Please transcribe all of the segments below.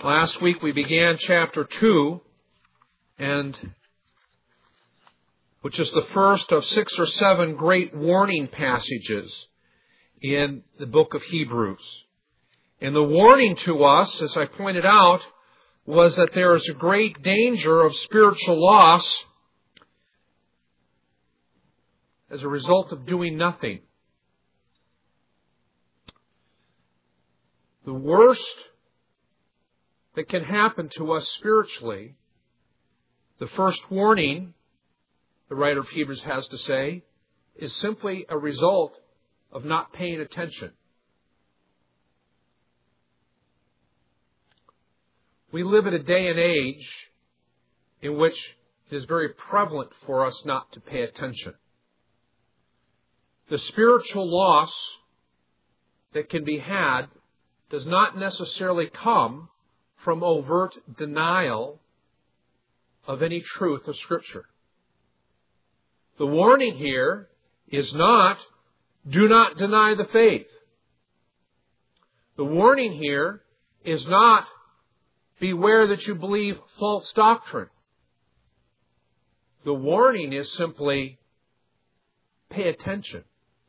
Last week we began chapter 2, which is the first of 6 or 7 great warning passages in the book of Hebrews. And the warning to us, as I pointed out, was that there is a great danger of spiritual loss as a result of doing nothing. The worst that can happen to us spiritually, the first warning, the writer of Hebrews has to say, is simply a result of not paying attention. We live in a day and age in which it is very prevalent for us not to pay attention. The spiritual loss that can be had does not necessarily come from overt denial of any truth of Scripture. The warning here is not, do not deny the faith. The warning here is not, beware that you believe false doctrine. The warning is simply, pay attention.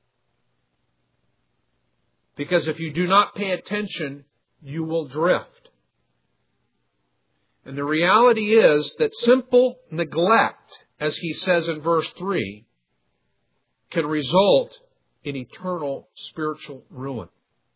Because if you do not pay attention, you will drift. And the reality is that simple neglect, as he says in verse 3, can result in eternal spiritual ruin.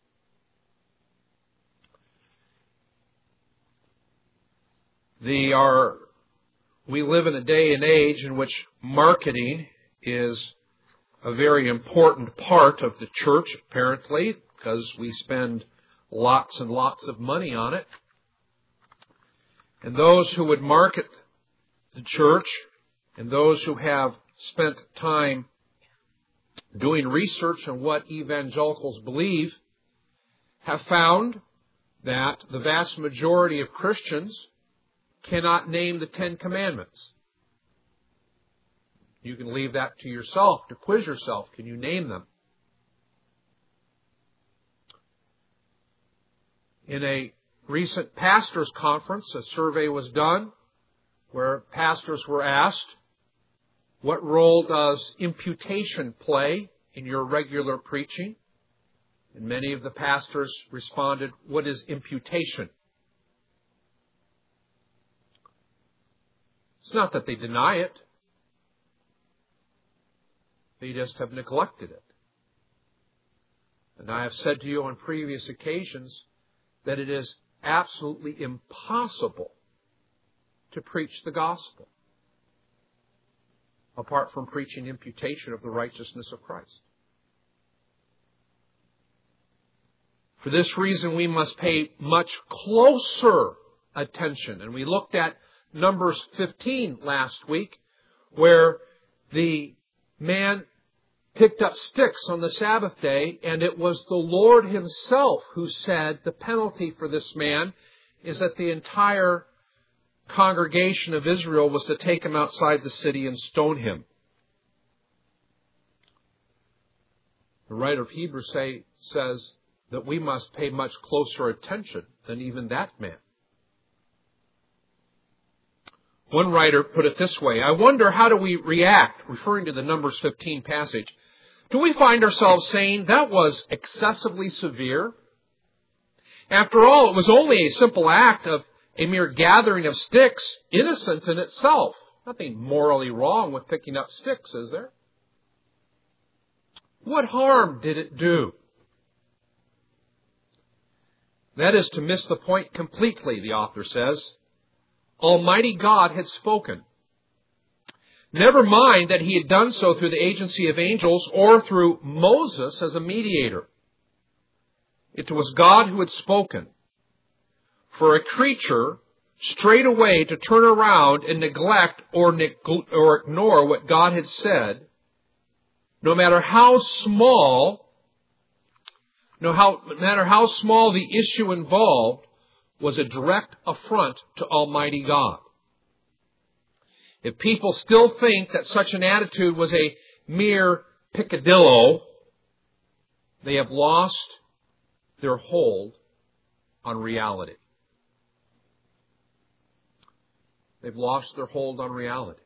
We live in a day and age in which marketing is a very important part of the church, apparently, because we spend lots and lots of money on it. And those who would market the church and those who have spent time doing research on what evangelicals believe have found that the vast majority of Christians cannot name the 10 Commandments. You can leave that to yourself, to quiz yourself. Can you name them? In a recent pastors' conference, a survey was done where pastors were asked, what role does imputation play in your regular preaching? And many of the pastors responded, what is imputation? It's not that they deny it. They just have neglected it. And I have said to you on previous occasions that it is absolutely impossible to preach the gospel apart from preaching imputation of the righteousness of Christ. For this reason, we must pay much closer attention. And we looked at Numbers 15 last week, where the man picked up sticks on the Sabbath day, and it was the Lord Himself who said the penalty for this man is that the entire congregation of Israel was to take him outside the city and stone him. The writer of Hebrews says that we must pay much closer attention than even that man. One writer put it this way, I wonder how do we react, referring to the Numbers 15 passage. Do we find ourselves saying that was excessively severe? After all, it was only a simple act of a mere gathering of sticks, innocent in itself. Nothing morally wrong with picking up sticks, is there? What harm did it do? That is to miss the point completely, the author says. Almighty God had spoken. Never mind that He had done so through the agency of angels or through Moses as a mediator. It was God who had spoken. For a creature straight away to turn around and neglect or ignore what God had said, no matter how small the issue involved, was a direct affront to Almighty God. If people still think that such an attitude was a mere peccadillo, they have lost their hold on reality. They've lost their hold on reality.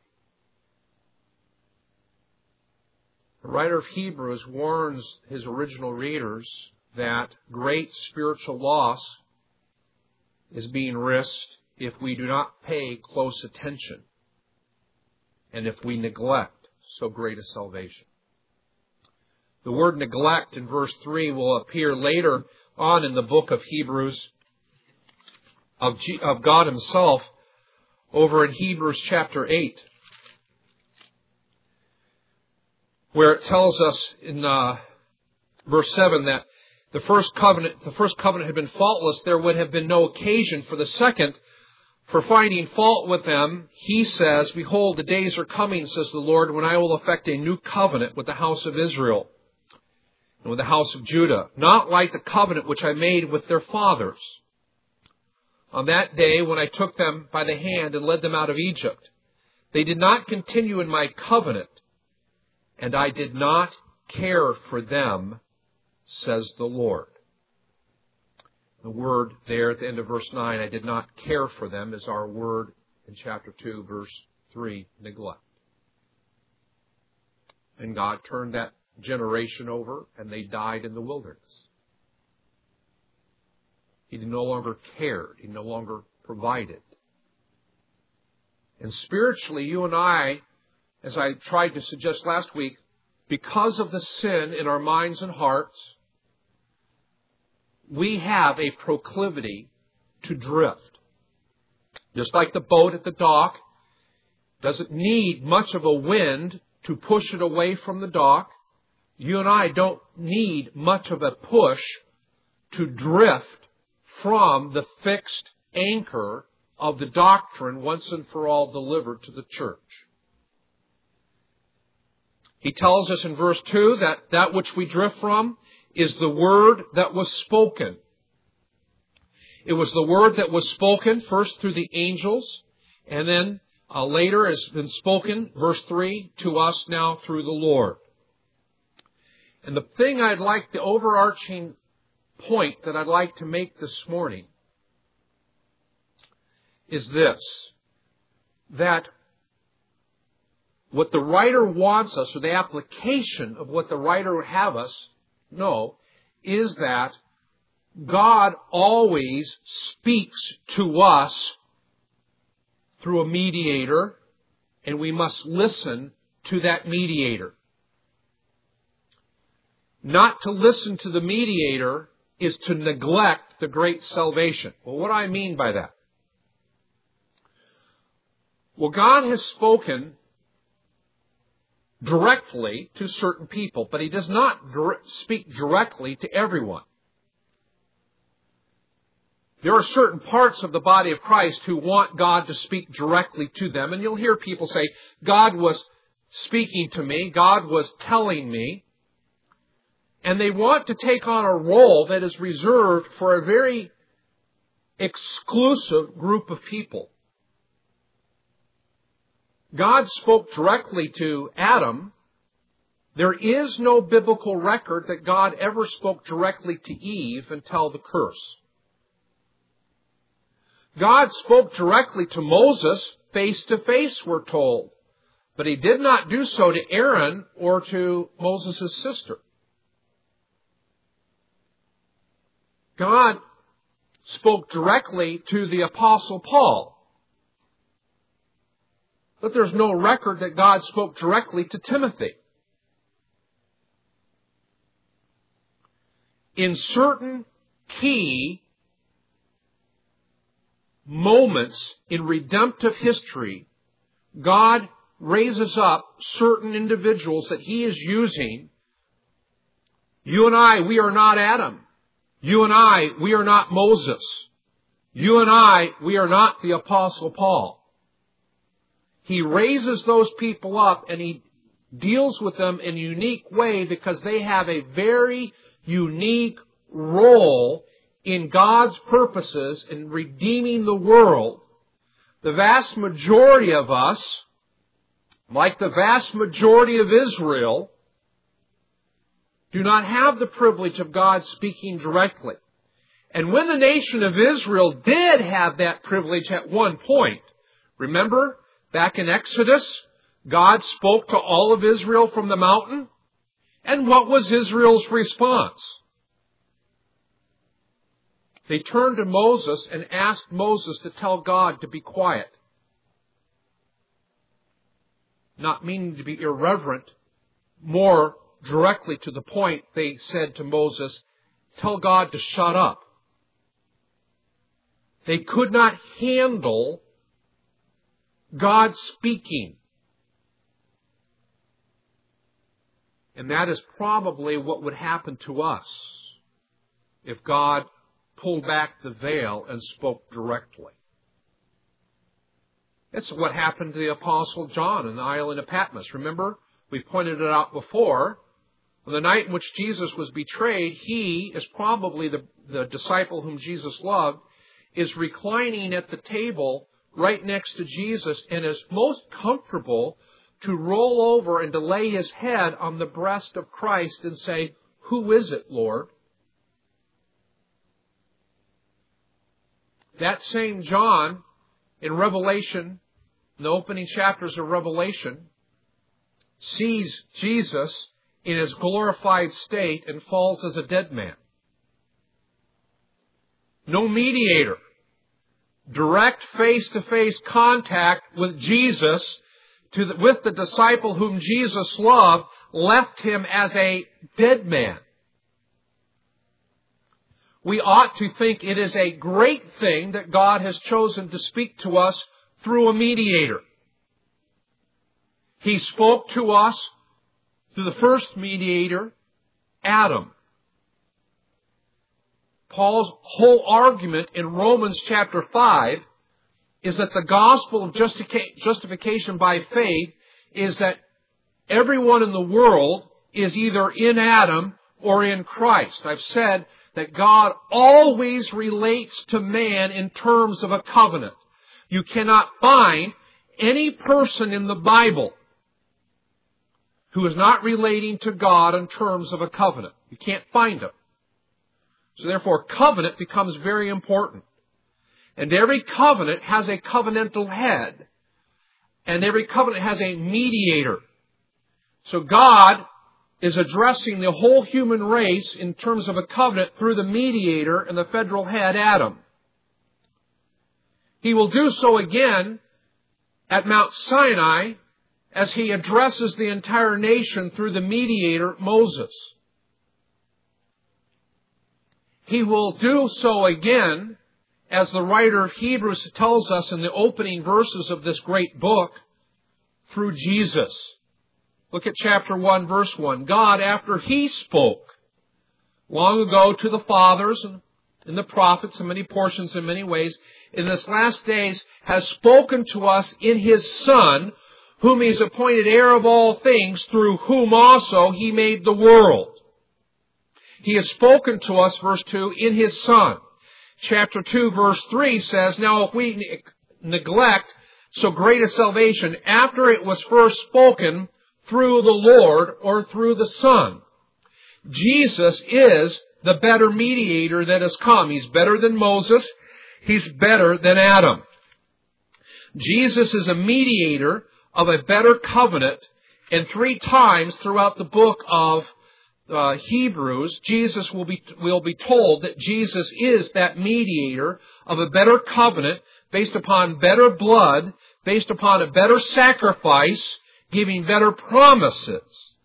The writer of Hebrews warns his original readers that great spiritual loss is being risked if we do not pay close attention and if we neglect so great a salvation. The word neglect in verse 3 will appear later on in the book of Hebrews of God Himself over in Hebrews chapter 8, where it tells us in verse 7 that the first covenant had been faultless. There would have been no occasion for the second. For finding fault with them, He says, "Behold, the days are coming, says the Lord, when I will effect a new covenant with the house of Israel and with the house of Judah, not like the covenant which I made with their fathers on that day when I took them by the hand and led them out of Egypt. They did not continue in my covenant, and I did not care for them, says the Lord." The word there at the end of verse 9, "I did not care for them," is our word in chapter 2, verse 3, neglect. And God turned that generation over, and they died in the wilderness. He no longer cared. He no longer provided. And spiritually, you and I, as I tried to suggest last week, because of the sin in our minds and hearts, we have a proclivity to drift. Just like the boat at the dock doesn't need much of a wind to push it away from the dock, you and I don't need much of a push to drift from the fixed anchor of the doctrine once and for all delivered to the church. He tells us in verse 2 that which we drift from is the word that was spoken. It was the word that was spoken first through the angels, and then later has been spoken, verse 3, to us now through the Lord. And the thing the overarching point that I'd like to make this morning is this, that what the writer wants us, or the application of what the writer would have us know, is that God always speaks to us through a mediator, and we must listen to that mediator. Not to listen to the mediator is to neglect the great salvation. Well, what do I mean by that? Well, God has spoken directly to certain people, but He does not speak directly to everyone. There are certain parts of the body of Christ who want God to speak directly to them, and you'll hear people say, "God was speaking to me, God was telling me," and they want to take on a role that is reserved for a very exclusive group of people. God spoke directly to Adam. There is no biblical record that God ever spoke directly to Eve until the curse. God spoke directly to Moses face to face, we're told, but He did not do so to Aaron or to Moses' sister. God spoke directly to the Apostle Paul, but there's no record that God spoke directly to Timothy. In certain key moments in redemptive history, God raises up certain individuals that He is using. You and I, we are not Adam. You and I, we are not Moses. You and I, we are not the Apostle Paul. He raises those people up and He deals with them in a unique way because they have a very unique role in God's purposes in redeeming the world. The vast majority of us, like the vast majority of Israel, do not have the privilege of God speaking directly. And when the nation of Israel did have that privilege at one point, Remember, back in Exodus, God spoke to all of Israel from the mountain. And what was Israel's response? They turned to Moses and asked Moses to tell God to be quiet. Not meaning to be irreverent, more directly to the point, they said to Moses, tell God to shut up. They could not handle God speaking. And that is probably what would happen to us if God pulled back the veil and spoke directly. That's what happened to the Apostle John in the island of Patmos. Remember, we pointed it out before. On the night in which Jesus was betrayed, he, as probably the disciple whom Jesus loved, is reclining at the table right next to Jesus and is most comfortable to roll over and to lay his head on the breast of Christ and say, who is it, Lord? That same John, in Revelation, in the opening chapters of Revelation, sees Jesus in his glorified state and falls as a dead man. No mediator. Direct face-to-face contact with Jesus with the disciple whom Jesus loved left him as a dead man. We ought to think it is a great thing that God has chosen to speak to us through a mediator. He spoke to us through the first mediator, Adam. Paul's whole argument in Romans chapter 5 is that the gospel of justification by faith is that everyone in the world is either in Adam or in Christ. I've said that God always relates to man in terms of a covenant. You cannot find any person in the Bible who is not relating to God in terms of a covenant. You can't find them. So therefore, covenant becomes very important. And every covenant has a covenantal head. And every covenant has a mediator. So God is addressing the whole human race in terms of a covenant through the mediator and the federal head, Adam. He will do so again at Mount Sinai as he addresses the entire nation through the mediator, Moses. He will do so again, as the writer of Hebrews tells us in the opening verses of this great book, through Jesus. Look at chapter 1, verse 1. God, after He spoke long ago to the fathers and the prophets in many portions, in many ways, in this last days has spoken to us in His Son, whom He has appointed heir of all things, through whom also He made the world. He has spoken to us, verse 2, in His Son. Chapter 2, verse 3 says, now if we neglect so great a salvation after it was first spoken through the Lord or through the Son. Jesus is the better mediator that has come. He's better than Moses. He's better than Adam. Jesus is a mediator of a better covenant, and 3 times throughout the book of Hebrews, Jesus will be told that Jesus is that mediator of a better covenant based upon better blood, based upon a better sacrifice, giving better promises.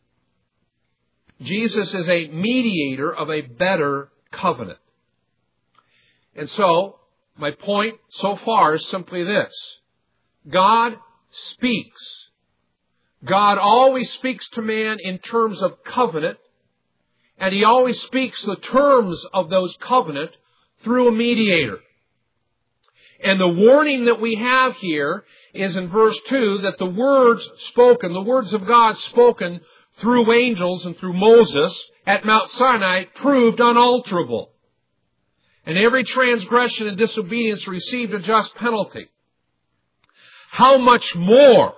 Jesus is a mediator of a better covenant. And so, my point so far is simply this. God speaks. God always speaks to man in terms of covenant, and He always speaks the terms of those covenant through a mediator. And the warning that we have here is in verse 2 that the words spoken, the words of God spoken through angels and through Moses at Mount Sinai proved unalterable. And every transgression and disobedience received a just penalty. How much more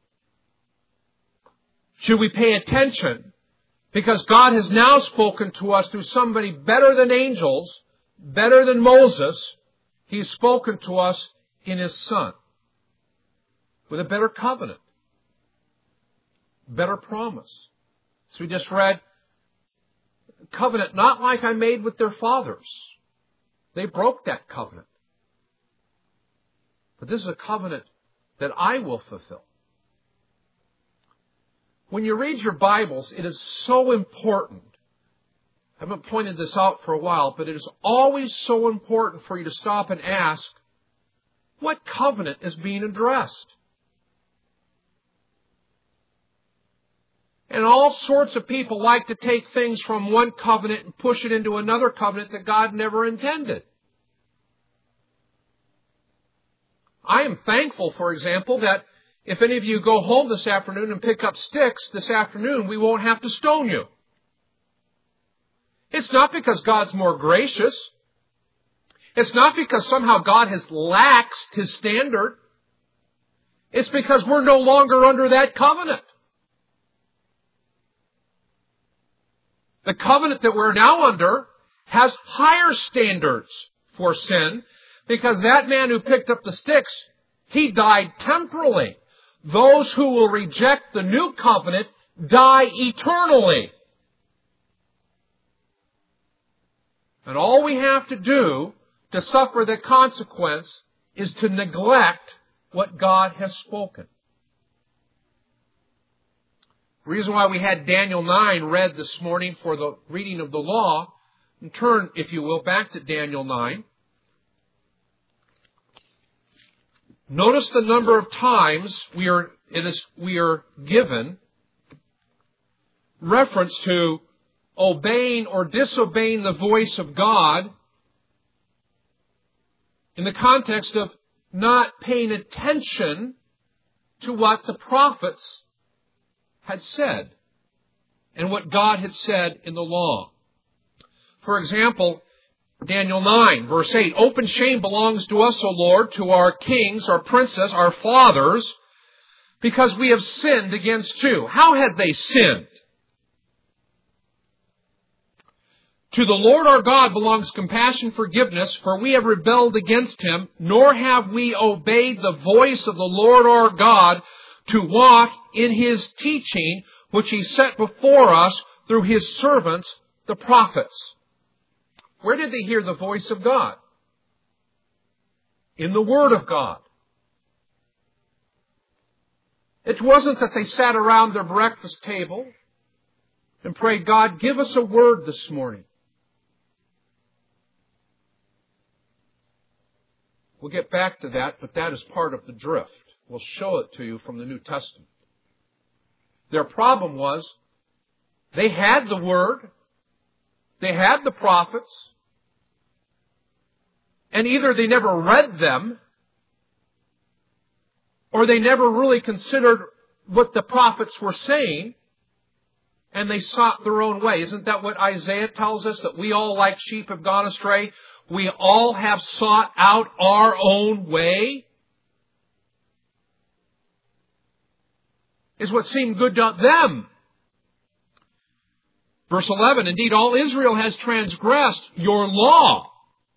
should we pay attention? Because God has now spoken to us through somebody better than angels, better than Moses. He's spoken to us in His Son. with a better covenant, better promise. So we just read, covenant not like I made with their fathers. They broke that covenant. But this is a covenant that I will fulfill. When you read your Bibles, it is so important. I haven't pointed this out for a while, but it is always so important for you to stop and ask, what covenant is being addressed? And all sorts of people like to take things from one covenant and push it into another covenant that God never intended. I am thankful, for example, that if any of you go home this afternoon and pick up sticks this afternoon, we won't have to stone you. It's not because God's more gracious. It's not because somehow God has laxed His standard. It's because we're no longer under that covenant. The covenant that we're now under has higher standards for sin, because that man who picked up the sticks, he died temporally. Those who will reject the new covenant die eternally. And all we have to do to suffer the consequence is to neglect what God has spoken. The reason why we had Daniel 9 read this morning for the reading of the law, and turn, if you will, back to Daniel 9. Notice the number of times we are given reference to obeying or disobeying the voice of God in the context of not paying attention to what the prophets had said and what God had said in the law. For example, Daniel 9, verse 8, open shame belongs to us, O Lord, to our kings, our princes, our fathers, because we have sinned against you. How had they sinned? To the Lord our God belongs compassion, forgiveness, for we have rebelled against Him, nor have we obeyed the voice of the Lord our God to walk in His teaching, which He set before us through His servants, the prophets. Where did they hear the voice of God? In the Word of God. It wasn't that they sat around their breakfast table and prayed, God, give us a word this morning. We'll get back to that, but that is part of the drift. We'll show it to you from the New Testament. Their problem was they had the Word, they had the prophets, and either they never read them, or they never really considered what the prophets were saying, and they sought their own way. Isn't that what Isaiah tells us? That we all like sheep have gone astray. We all have sought out our own way. Is what seemed good to them. Verse 11, indeed, all Israel has transgressed your law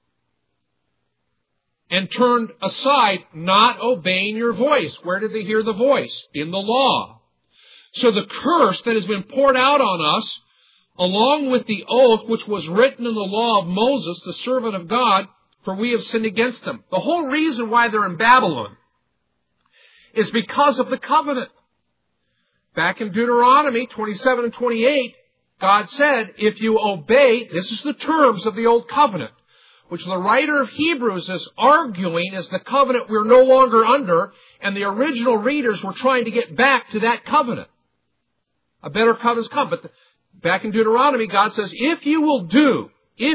and turned aside, not obeying your voice. Where did they hear the voice? In the law. So the curse that has been poured out on us, along with the oath which was written in the law of Moses, the servant of God, for we have sinned against them. The whole reason why they're in Babylon is because of the covenant. Back in Deuteronomy 27 and 28, God said, if you obey, this is the terms of the old covenant, which the writer of Hebrews is arguing is the covenant we're no longer under, and the original readers were trying to get back to that covenant. A better covenant's come. But back in Deuteronomy, God says, if you will do,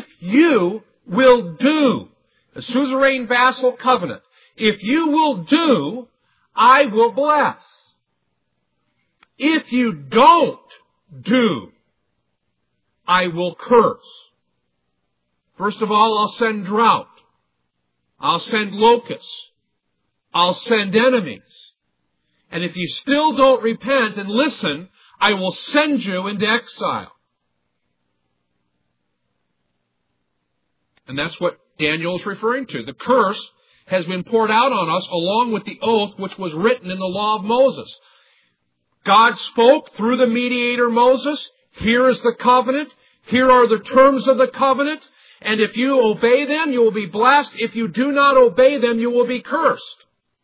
the suzerain vassal covenant, if you will do, I will bless. If you don't do, I will curse. First of all, I'll send drought. I'll send locusts. I'll send enemies. And if you still don't repent and listen, I will send you into exile. And that's what Daniel is referring to. The curse has been poured out on us along with the oath which was written in the law of Moses. God spoke through the mediator Moses. Here is the covenant. Here are the terms of the covenant. And if you obey them, you will be blessed. If you do not obey them, you will be cursed.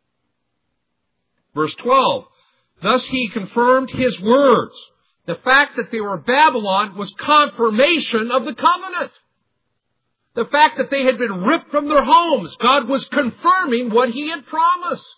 Verse 12. Thus he confirmed his words. The fact that they were Babylon was confirmation of the covenant. The fact that they had been ripped from their homes, God was confirming what He had promised.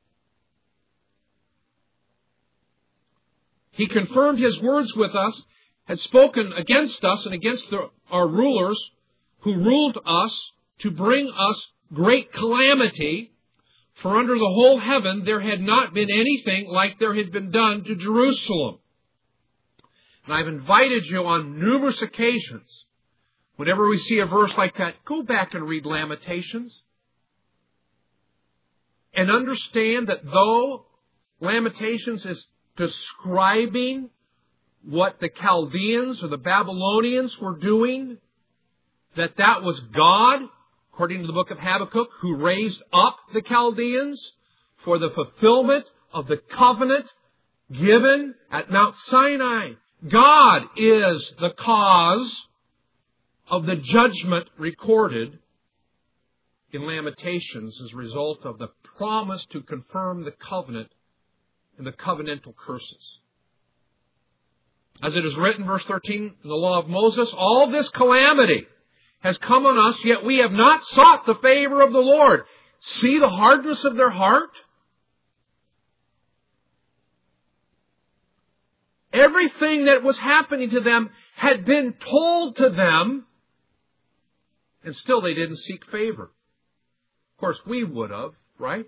He confirmed His words with us, had spoken against us and against our rulers who ruled us to bring us great calamity. For under the whole heaven there had not been anything like there had been done to Jerusalem. And I've invited you on numerous occasions, whenever we see a verse like that, go back and read Lamentations. And understand that though Lamentations is describing what the Chaldeans or the Babylonians were doing, that was God, according to the book of Habakkuk, who raised up the Chaldeans for the fulfillment of the covenant given at Mount Sinai. God is the cause of the judgment recorded in Lamentations as a result of the promise to confirm the covenant and the covenantal curses. As it is written, verse 13, in the law of Moses, all this calamity has come on us, yet we have not sought the favor of the Lord. See the hardness of their heart? Everything that was happening to them had been told to them, and still they didn't seek favor. Of course, we would have, right?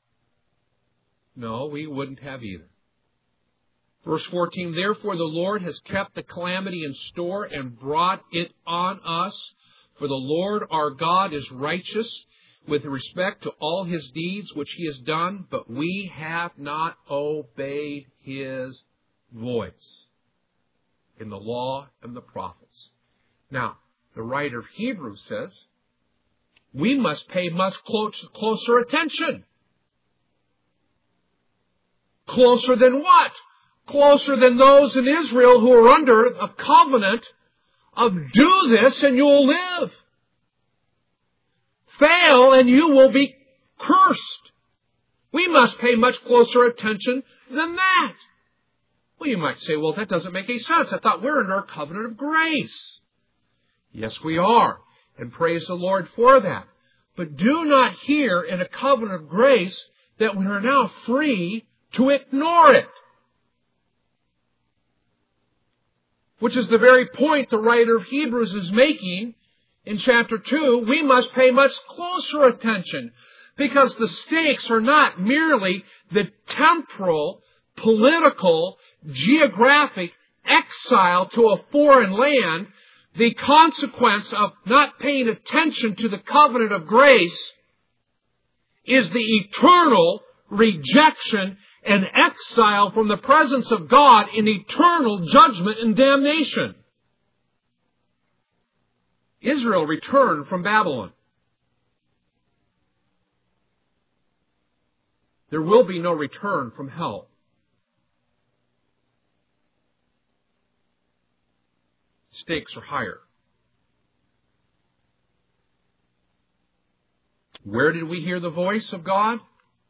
No, we wouldn't have either. Verse 14, therefore the Lord has kept the calamity in store and brought it on us. For the Lord our God is righteous with respect to all His deeds which He has done, but we have not obeyed His voice in the law and the prophets. Now, the writer of Hebrews says, we must pay much closer attention. Closer than what? Closer than those in Israel who are under a covenant of do this and you'll live. Fail and you will be cursed. We must pay much closer attention than that. Well, you might say, well, that doesn't make any sense. I thought we're under a covenant of grace. Yes, we are. And praise the Lord for that. But do not hear in a covenant of grace that we are now free to ignore it. Which is the very point the writer of Hebrews is making in chapter 2. We must pay much closer attention because the stakes are not merely the temporal, political, geographic exile to a foreign land. The consequence of not paying attention to the covenant of grace is the eternal rejection and exile from the presence of God in eternal judgment and damnation. Israel returned from Babylon. There will be no return from hell. Stakes are higher. Where did we hear the voice of God?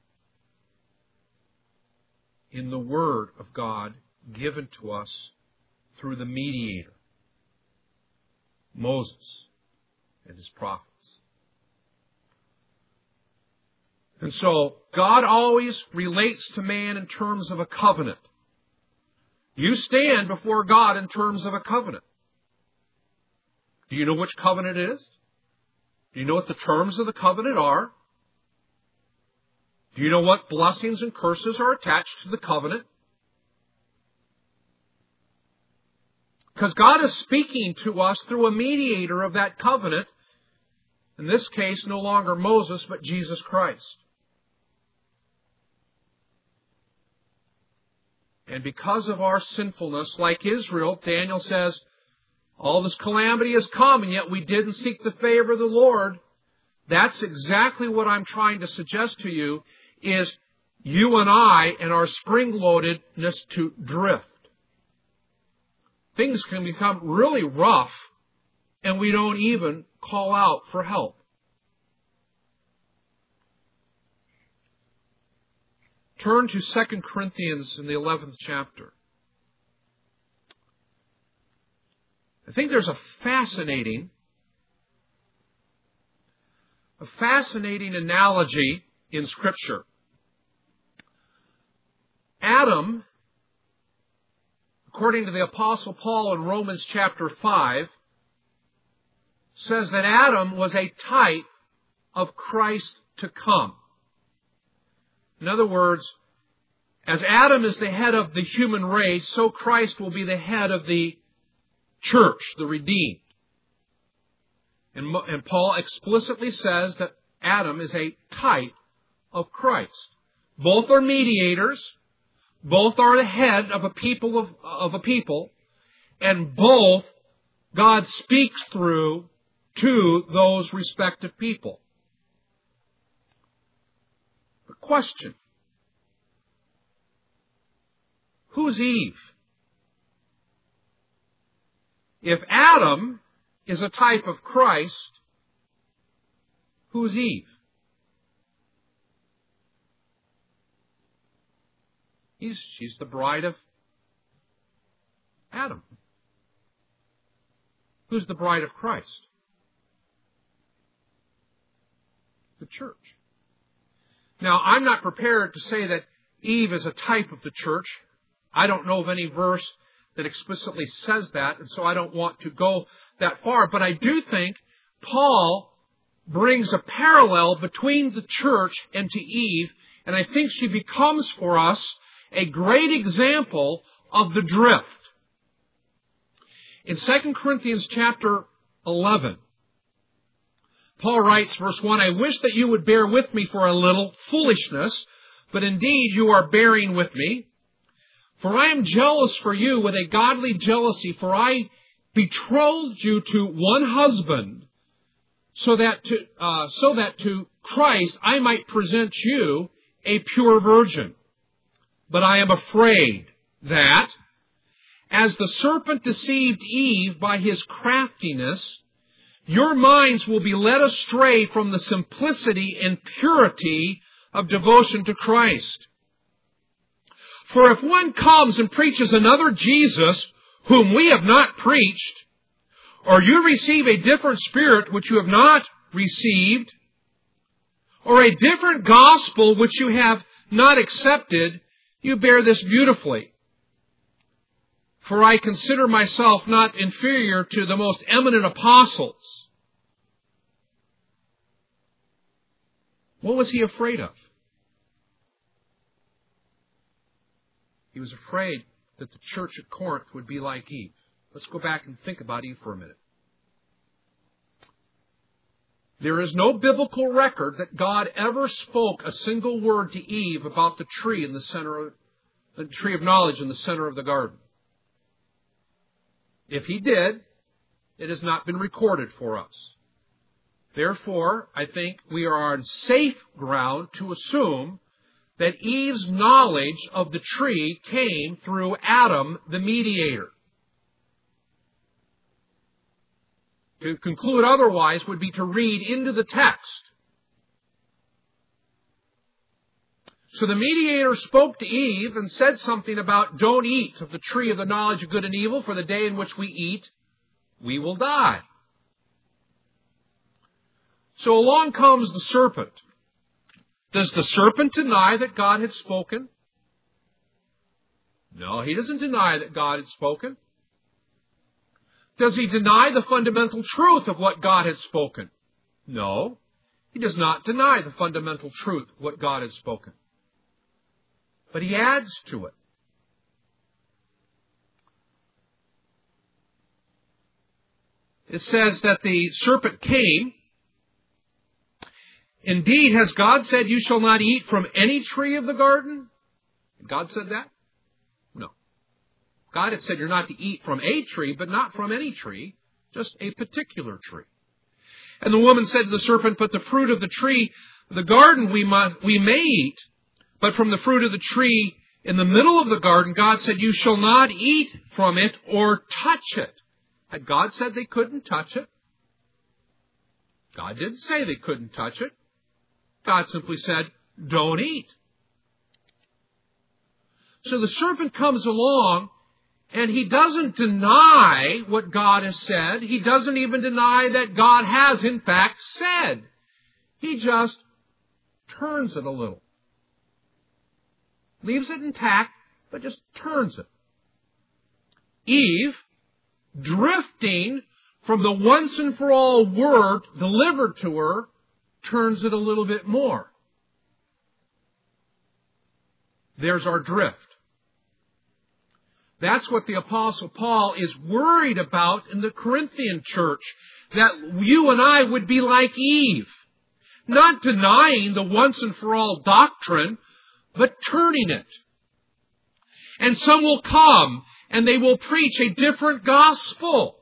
In the Word of God given to us through the mediator, Moses and his prophets. And so, God always relates to man in terms of a covenant. You stand before God in terms of a covenant. Do you know which covenant it is? Do you know what the terms of the covenant are? Do you know what blessings and curses are attached to the covenant? Because God is speaking to us through a mediator of that covenant. In this case, no longer Moses, but Jesus Christ. And because of our sinfulness, like Israel, Daniel says, all this calamity has come, and yet we didn't seek the favor of the Lord. That's exactly what I'm trying to suggest to you, is you and I and our spring-loadedness to drift. Things can become really rough, and we don't even call out for help. Turn to 2 Corinthians in the 11th chapter. I think there's a fascinating analogy in Scripture. Adam, according to the Apostle Paul in Romans chapter 5, says that Adam was a type of Christ to come. In other words, as Adam is the head of the human race, so Christ will be the head of the church, the redeemed. And Paul explicitly says that Adam is a type of Christ. Both are mediators, both are the head of a people, and both God speaks through to those respective people. The question: who's Eve? If Adam is a type of Christ, who's Eve? She's the bride of Adam. Who's the bride of Christ? The church. Now, I'm not prepared to say that Eve is a type of the church. I don't know of any verse that explicitly says that, and so I don't want to go that far. But I do think Paul brings a parallel between the church and to Eve, and I think she becomes for us a great example of the drift. In 2 Corinthians chapter 11, Paul writes, verse 1, I wish that you would bear with me for a little foolishness, but indeed you are bearing with me. For I am jealous for you with a godly jealousy, for I betrothed you to one husband, so that to Christ I might present you a pure virgin. But I am afraid that, as the serpent deceived Eve by his craftiness, your minds will be led astray from the simplicity and purity of devotion to Christ. For if one comes and preaches another Jesus, whom we have not preached, or you receive a different spirit which you have not received, or a different gospel which you have not accepted, you bear this beautifully. For I consider myself not inferior to the most eminent apostles. What was he afraid of? He was afraid that the church at Corinth would be like Eve. Let's go back and think about Eve for a minute. There is no biblical record that God ever spoke a single word to Eve about the tree in the center, the tree of knowledge in the center of the garden. If he did, it has not been recorded for us. Therefore, I think we are on safe ground to assume that Eve's knowledge of the tree came through Adam, the mediator. To conclude otherwise would be to read into the text. So the mediator spoke to Eve and said something about, don't eat of the tree of the knowledge of good and evil, for the day in which we eat, we will die. So along comes the serpent. Does the serpent deny that God had spoken? No, he doesn't deny that God had spoken. Does he deny the fundamental truth of what God had spoken? No, he does not deny the fundamental truth of what God had spoken. But he adds to it. It says that the serpent came. Indeed, has God said, you shall not eat from any tree of the garden? God said that? No. God had said you're not to eat from a tree, but not from any tree, just a particular tree. And the woman said to the serpent, but the fruit of the tree of the garden we may eat, but from the fruit of the tree in the middle of the garden, God said, you shall not eat from it or touch it. Had God said they couldn't touch it? God didn't say they couldn't touch it. God simply said, don't eat. So the serpent comes along, and he doesn't deny what God has said. He doesn't even deny that God has, in fact, said. He just turns it a little. Leaves it intact, but just turns it. Eve, drifting from the once and for all word delivered to her, turns it a little bit more. There's our drift. That's what the Apostle Paul is worried about in the Corinthian church, that you and I would be like Eve, not denying the once and for all doctrine, but turning it. And some will come and they will preach a different gospel.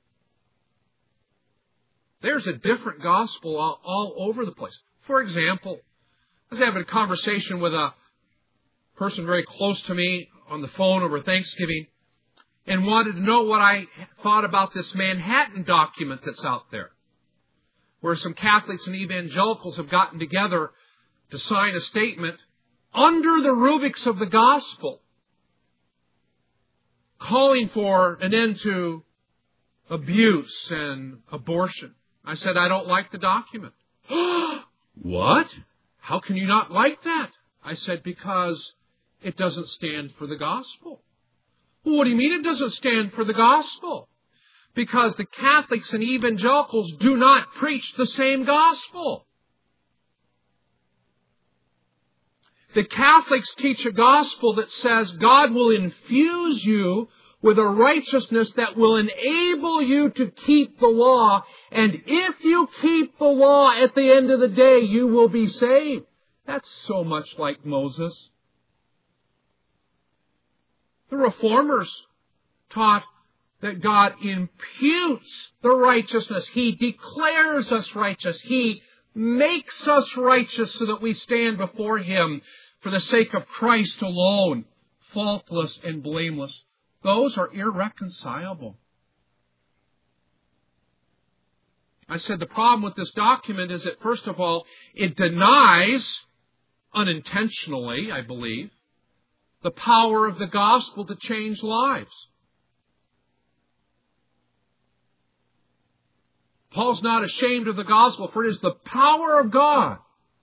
There's a different gospel all over the place. For example, I was having a conversation with a person very close to me on the phone over Thanksgiving and wanted to know what I thought about this Manhattan document that's out there, where some Catholics and evangelicals have gotten together to sign a statement under the rubrics of the gospel, calling for an end to abuse and abortion. I said, I don't like the document. What? How can you not like that? I said, because it doesn't stand for the gospel. Well, what do you mean it doesn't stand for the gospel? Because the Catholics and evangelicals do not preach the same gospel. The Catholics teach a gospel that says God will infuse you with a righteousness that will enable you to keep the law. And if you keep the law at the end of the day, you will be saved. That's so much like Moses. The Reformers taught that God imputes the righteousness. He declares us righteous. He makes us righteous so that we stand before Him for the sake of Christ alone, faultless and blameless. Those are irreconcilable. I said the problem with this document is that, first of all, it denies, unintentionally, I believe, the power of the gospel to change lives. Paul's not ashamed of the gospel, for it is the power of God.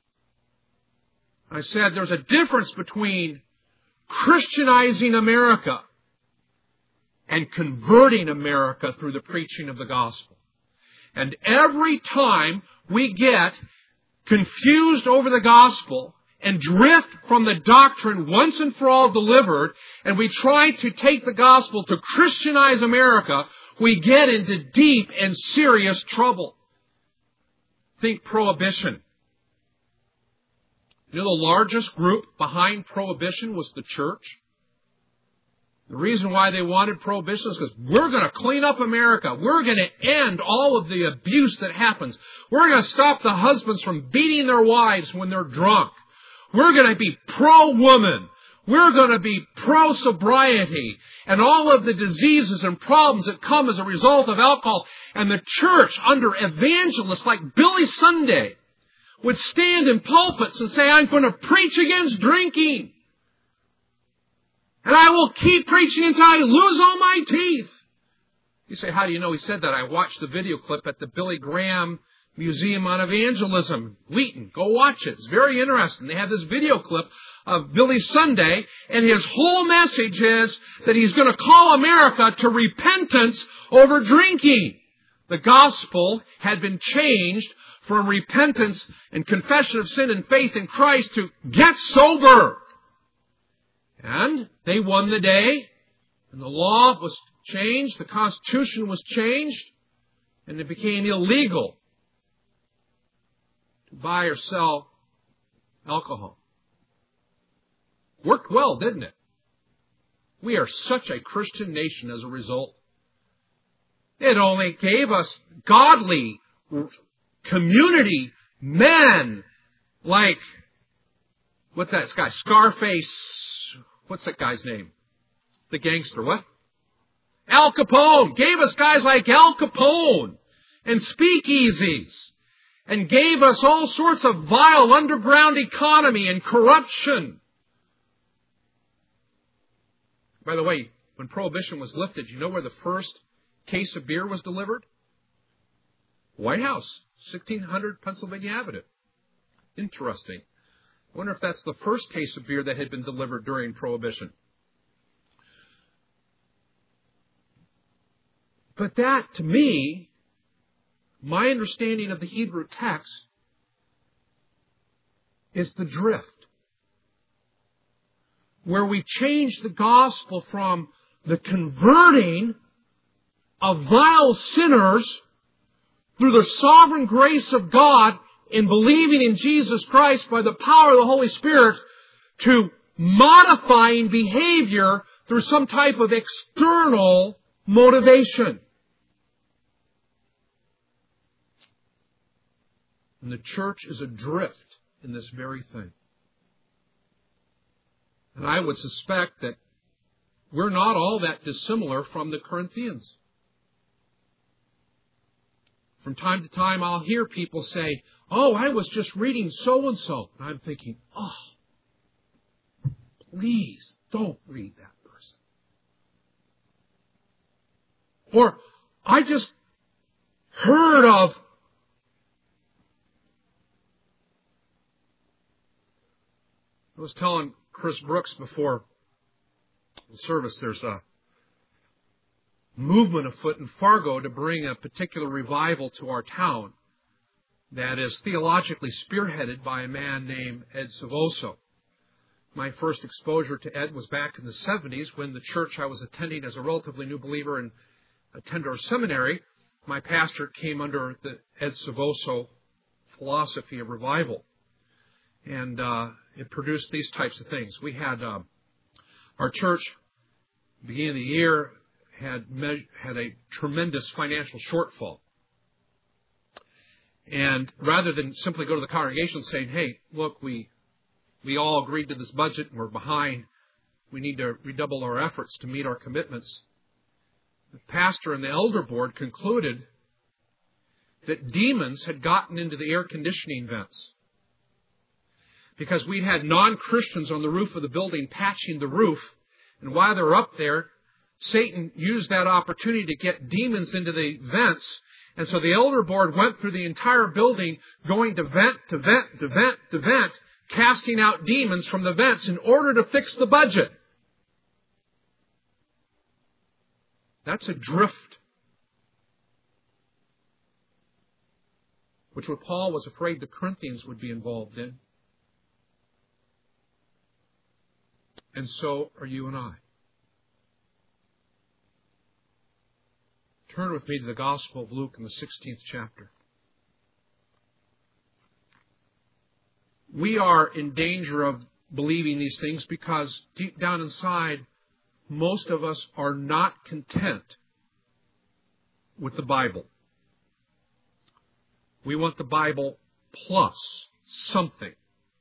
I said there's a difference between Christianizing America and converting America through the preaching of the gospel. And every time we get confused over the gospel and drift from the doctrine once and for all delivered, and we try to take the gospel to Christianize America, we get into deep and serious trouble. Think prohibition. You know, the largest group behind prohibition was the church. The reason why they wanted prohibition is because we're going to clean up America. We're going to end all of the abuse that happens. We're going to stop the husbands from beating their wives when they're drunk. We're going to be pro-woman. We're going to be pro-sobriety and all of the diseases and problems that come as a result of alcohol. And the church, under evangelists like Billy Sunday, would stand in pulpits and say, I'm going to preach against drinking. And I will keep preaching until I lose all my teeth. You say, how do you know he said that? I watched the video clip at the Billy Graham Museum on Evangelism, Wheaton. Go watch it. It's very interesting. They have this video clip of Billy Sunday, and his whole message is that he's going to call America to repentance over drinking. The gospel had been changed from repentance and confession of sin and faith in Christ to get sober. And they won the day, and the law was changed, the Constitution was changed, and it became illegal to buy or sell alcohol. Worked well, didn't it? We are such a Christian nation as a result. It only gave us godly community men like, what's that guy? Scarface. What's that guy's name? The gangster. What? Al Capone. Gave us guys like Al Capone and speakeasies. And gave us all sorts of vile underground economy and corruption. By the way, when Prohibition was lifted, you know where the first case of beer was delivered? White House, 1600 Pennsylvania Avenue. Interesting. I wonder if that's the first case of beer that had been delivered during Prohibition. But that, to me, my understanding of the Hebrew text is the drift, where we change the gospel from the converting of vile sinners through the sovereign grace of God in believing in Jesus Christ by the power of the Holy Spirit to modifying behavior through some type of external motivation. And the church is adrift in this very thing. And I would suspect that we're not all that dissimilar from the Corinthians. From time to time, I'll hear people say, "Oh, I was just reading so-and-so." And I'm thinking, "Oh, please don't read that person." Or, "I just heard of..." I was telling Chris Brooks before the service, there's a movement afoot in Fargo to bring a particular revival to our town that is theologically spearheaded by a man named Ed Savoso. My first exposure to Ed was back in the 70s when the church I was attending as a relatively new believer and attended our seminary, my pastor came under the Ed Savoso philosophy of revival. And it produced these types of things. We had our church, beginning of the year, had a tremendous financial shortfall. And rather than simply go to the congregation saying, "Hey, look, we all agreed to this budget and we're behind. We need to redouble our efforts to meet our commitments," the pastor and the elder board concluded that demons had gotten into the air conditioning vents. Because we had non-Christians on the roof of the building patching the roof, and while they were up there, Satan used that opportunity to get demons into the vents. And so the elder board went through the entire building, going to vent, to vent, to vent, to vent, casting out demons from the vents in order to fix the budget. That's a drift, which what Paul was afraid the Corinthians would be involved in. And so are you and I. Turn with me to the Gospel of Luke in the 16th chapter. We are in danger of believing these things because deep down inside, most of us are not content with the Bible. We want the Bible plus something.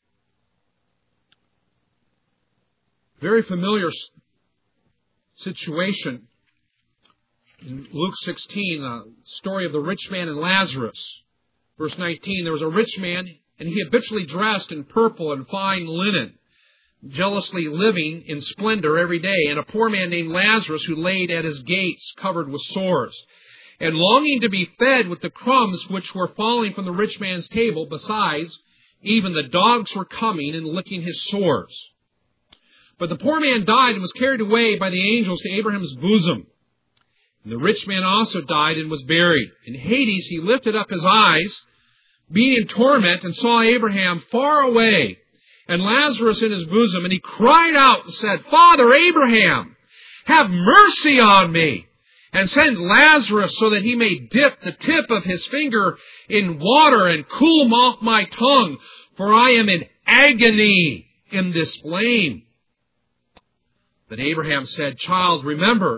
Very familiar situation in Luke 16, the story of the rich man and Lazarus. Verse 19, there was a rich man, and he habitually dressed in purple and fine linen, jealously living in splendor every day, and a poor man named Lazarus who laid at his gates covered with sores, and longing to be fed with the crumbs which were falling from the rich man's table. Besides, even the dogs were coming and licking his sores. But the poor man died and was carried away by the angels to Abraham's bosom. And the rich man also died and was buried. In Hades he lifted up his eyes, being in torment, and saw Abraham far away, and Lazarus in his bosom. And he cried out and said, "Father Abraham, have mercy on me, and send Lazarus so that he may dip the tip of his finger in water and cool off my tongue, for I am in agony in this flame." But Abraham said, "Child, remember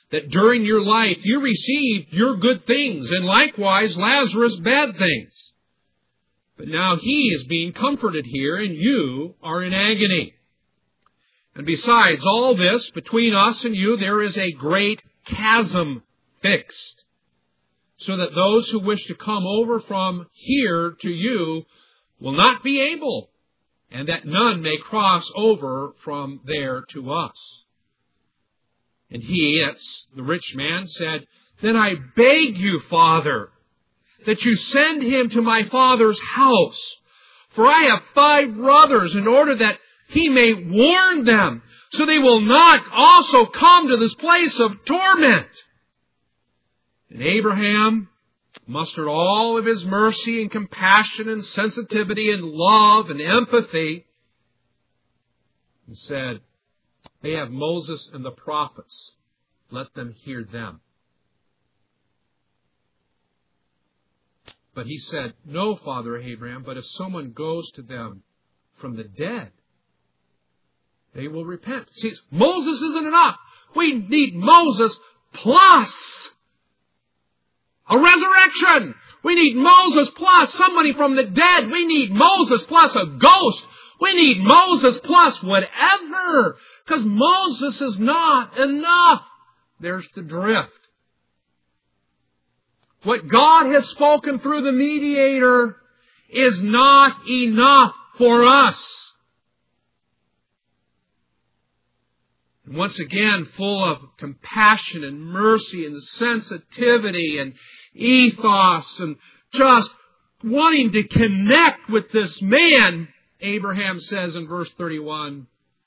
that during your life you received your good things, and likewise Lazarus bad things. But now he is being comforted here, and you are in agony. And besides all this, between us and you there is a great chasm fixed, so that those who wish to come over from here to you will not be able, and that none may cross over from there to us. And he, that's the rich man, said, Then I beg you, Father, that you send him to my father's house, for I have 5 brothers, in order that he may warn them, so they will not also come to this place of torment. And Abraham mustered all of his mercy and compassion and sensitivity and love and empathy, and said, They have Moses and the prophets. Let them hear them. But he said, No, Father Abraham, but if someone goes to them from the dead, they will repent. See, Moses isn't enough. We need Moses plus a resurrection. We need Moses plus somebody from the dead. We need Moses plus a ghost. We need Moses plus whatever. Because Moses is not enough. There's the drift. What God has spoken through the mediator is not enough for us. And once again, full of compassion and mercy and sensitivity and ethos and just wanting to connect with this man, Abraham says in verse 31,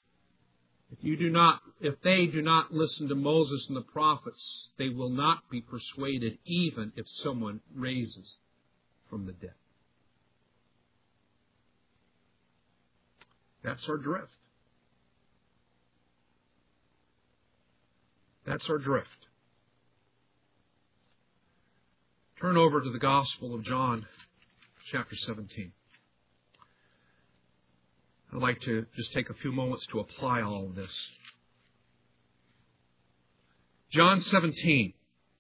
if they do not listen to Moses and the prophets, they will not be persuaded, even if someone raises from the dead. That's our drift. That's our drift. Turn over to the Gospel of John, chapter 17. I'd like to just take a few moments to apply all of this. John 17.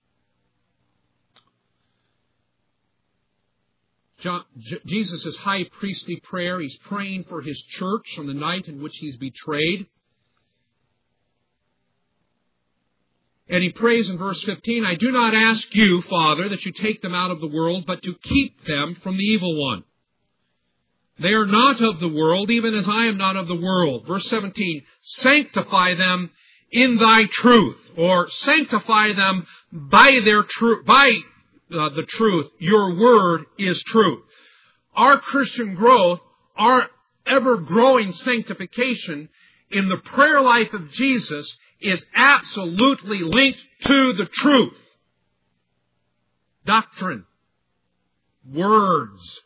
Jesus' high priestly prayer, he's praying for his church on the night in which he's betrayed. And he prays in verse 15, I do not ask you, Father, that you take them out of the world, but to keep them from the evil one. They are not of the world, even as I am not of the world. Verse 17, sanctify them in thy truth, or sanctify them by the truth. Your word is truth. Our Christian growth, our ever-growing sanctification in the prayer life of Jesus is absolutely linked to the truth. Doctrine. Words.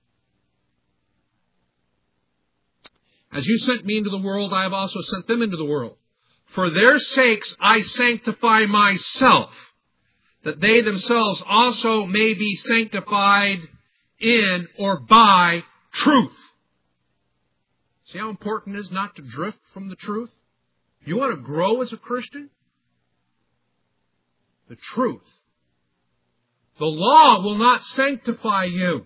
As you sent me into the world, I have also sent them into the world. For their sakes I sanctify myself, that they themselves also may be sanctified in or by truth. See how important it is not to drift from the truth? You want to grow as a Christian? The truth. The law will not sanctify you.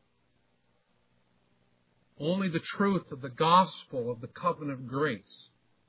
Only the truth of the gospel of the covenant of grace.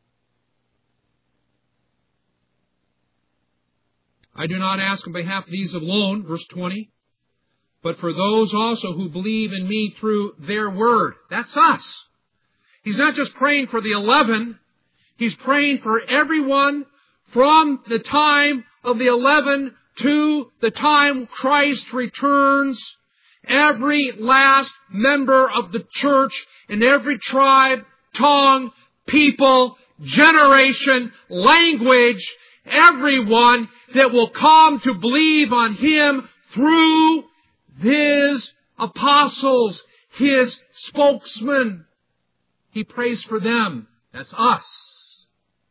I do not ask on behalf of these alone, verse 20, but for those also who believe in me through their word. That's us. He's not just praying for the 11. He's praying for everyone from the time of the 11 to the time Christ returns. Every last member of the church in every tribe, tongue, people, generation, language, everyone that will come to believe on Him through His apostles, His spokesmen. He prays for them. That's us.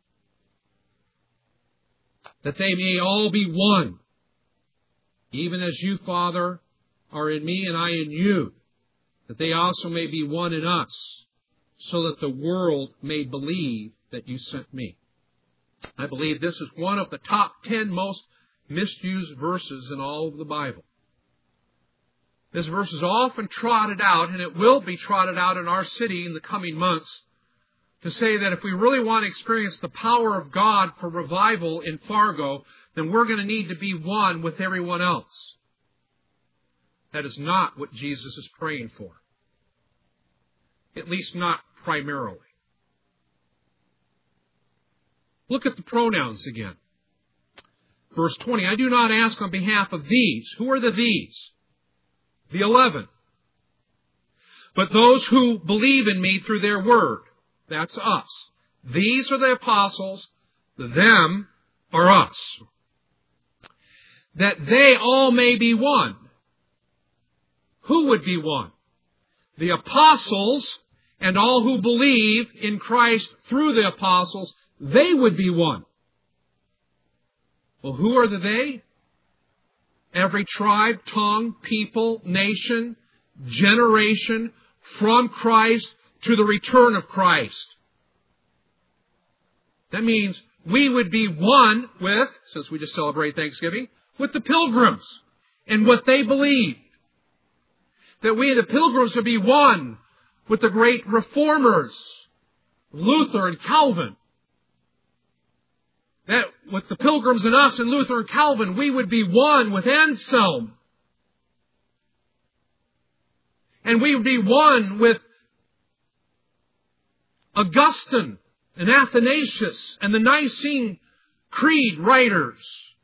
That they may all be one, even as you, Father, are in me and I in you, that they also may be one in us, so that the world may believe that you sent me. I believe this is one of the top 10 most misused verses in all of the Bible. This verse is often trotted out, and it will be trotted out in our city in the coming months, to say that if we really want to experience the power of God for revival in Fargo, then we're going to need to be one with everyone else. That is not what Jesus is praying for. At least not primarily. Look at the pronouns again. Verse 20, I do not ask on behalf of these. Who are the these? The 11. But those who believe in me through their word. That's us. These are the apostles. The them are us. That they all may be one. Who would be one? The apostles and all who believe in Christ through the apostles, they would be one. Well, who are the they? Every tribe, tongue, people, nation, generation, from Christ to the return of Christ. That means we would be one with, since we just celebrate Thanksgiving, with the pilgrims and what they believed. That we, the pilgrims, would be one with the great reformers, Luther and Calvin. That with the pilgrims and us and Luther and Calvin, we would be one with Anselm. And we would be one with Augustine and Athanasius and the Nicene Creed writers.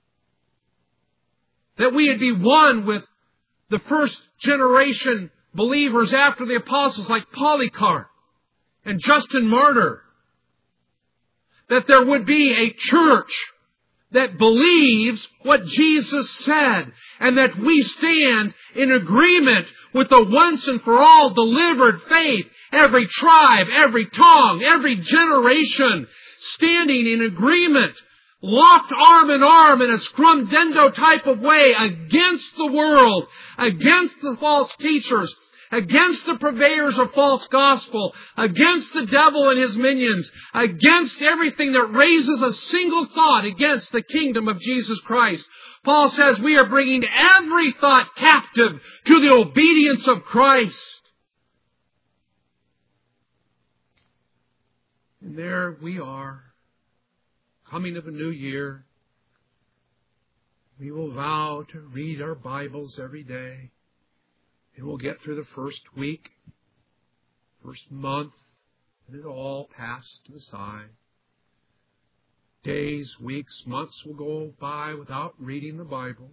That we would be one with the first generation believers after the apostles like Polycarp and Justin Martyr. That there would be a church that believes what Jesus said, and that we stand in agreement with the once and for all delivered faith, every tribe, every tongue, every generation, standing in agreement, locked arm in arm in a scrum-dendo type of way against the world, against the false teachers, against the purveyors of false gospel, against the devil and his minions, against everything that raises a single thought against the kingdom of Jesus Christ. Paul says we are bringing every thought captive to the obedience of Christ. And there we are, coming of a new year. We will vow to read our Bibles every day. And we'll get through the first week, first month, and it'll all pass to the side. Days, weeks, months will go by without reading the Bible.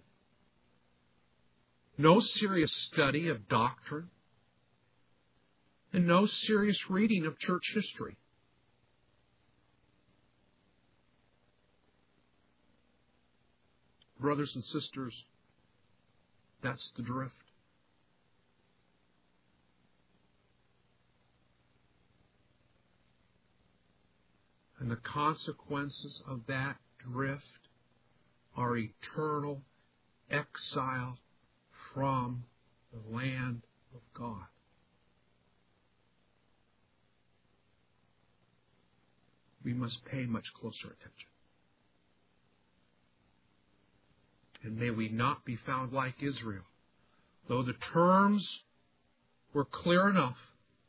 No serious study of doctrine. And no serious reading of church history. Brothers and sisters, that's the drift. And the consequences of that drift are eternal exile from the land of God. We must pay much closer attention. And may we not be found like Israel. Though the terms were clear enough,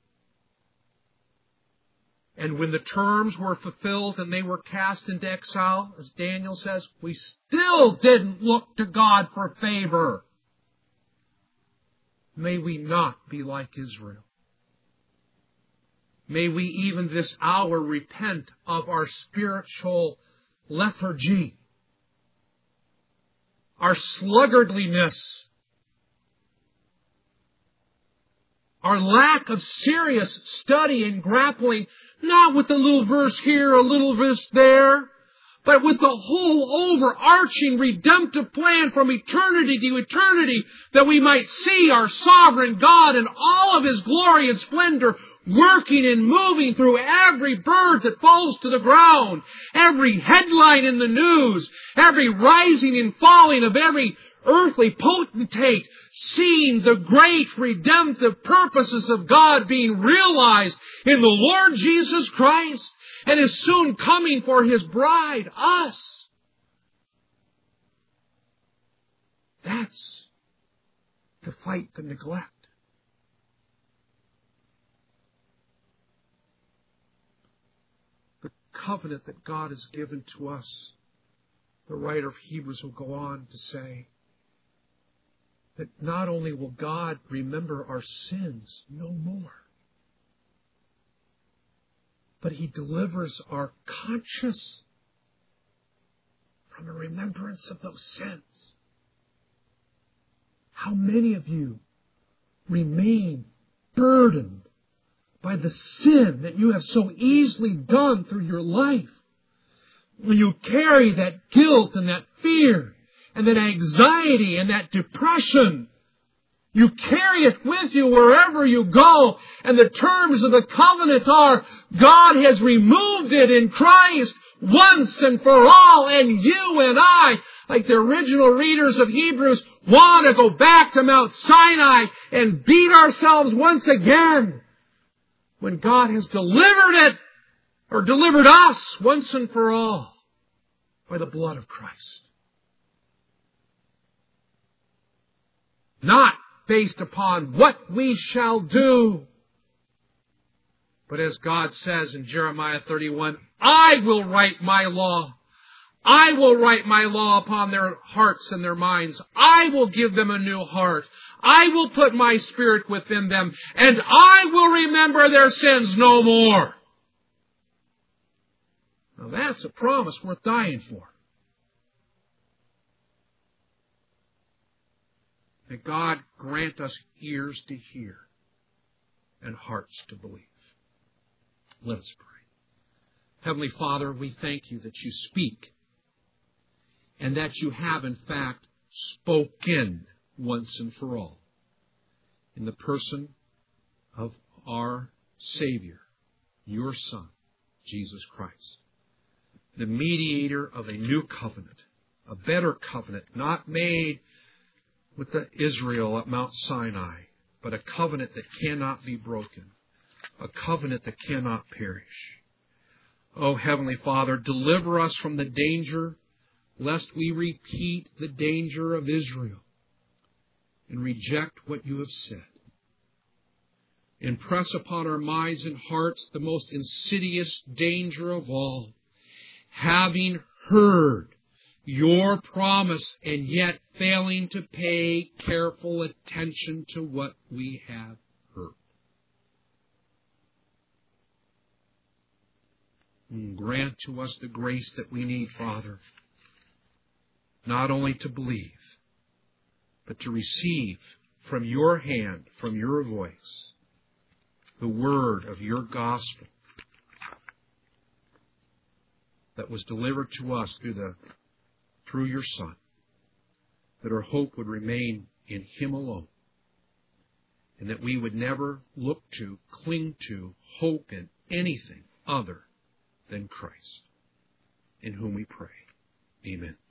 and when the terms were fulfilled and they were cast into exile, as Daniel says, we still didn't look to God for favor. May we not be like Israel. May we even this hour repent of our spiritual lethargy, our sluggardliness, our lack of serious study and grappling, not with a little verse here, a little verse there, but with the whole overarching redemptive plan from eternity to eternity, that we might see our sovereign God in all of His glory and splendor, working and moving through every bird that falls to the ground, every headline in the news, every rising and falling of every earthly potentate, seeing the great redemptive purposes of God being realized in the Lord Jesus Christ and is soon coming for His bride, us. That's to fight the neglect. The covenant that God has given to us. The writer of Hebrews will go on to say that not only will God remember our sins no more, but He delivers our conscience from a remembrance of those sins. How many of you remain burdened by the sin that you have so easily done through your life? When you carry that guilt and that fear and that anxiety and that depression, you carry it with you wherever you go. And the terms of the covenant are, God has removed it in Christ once and for all. And you and I, like the original readers of Hebrews, want to go back to Mount Sinai and beat ourselves once again when God has delivered it, or delivered us once and for all by the blood of Christ. Not based upon what we shall do, but as God says in Jeremiah 31, I will write my law. I will write my law upon their hearts and their minds. I will give them a new heart. I will put my Spirit within them, and I will remember their sins no more. Now that's a promise worth dying for. May God grant us ears to hear and hearts to believe. Let us pray. Heavenly Father, we thank You that You speak, and that You have in fact spoken once and for all in the person of our Savior, Your Son, Jesus Christ, the mediator of a new covenant, a better covenant, not made with the Israel at Mount Sinai, but a covenant that cannot be broken, a covenant that cannot perish. Oh, Heavenly Father, deliver us from the danger, lest we repeat the danger of Israel and reject what You have said. Impress upon our minds and hearts the most insidious danger of all, having heard Your promise and yet failing to pay careful attention to what we have heard. And grant to us the grace that we need, Father, not only to believe, but to receive from Your hand, from Your voice, the word of Your gospel that was delivered to us through Your Son, that our hope would remain in Him alone, and that we would never look to, cling to, hope in anything other than Christ, in whom we pray. Amen.